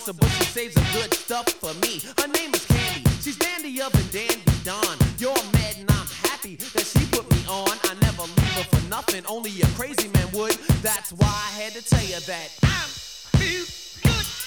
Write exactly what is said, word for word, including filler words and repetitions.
monster, but she saves the good stuff for me. Her name is Candy, she's dandier than Dandy Don. You're mad and I'm happy that she put me on. I never leave her for nothing, only a crazy man would. That's why I had to tell you that I feel good.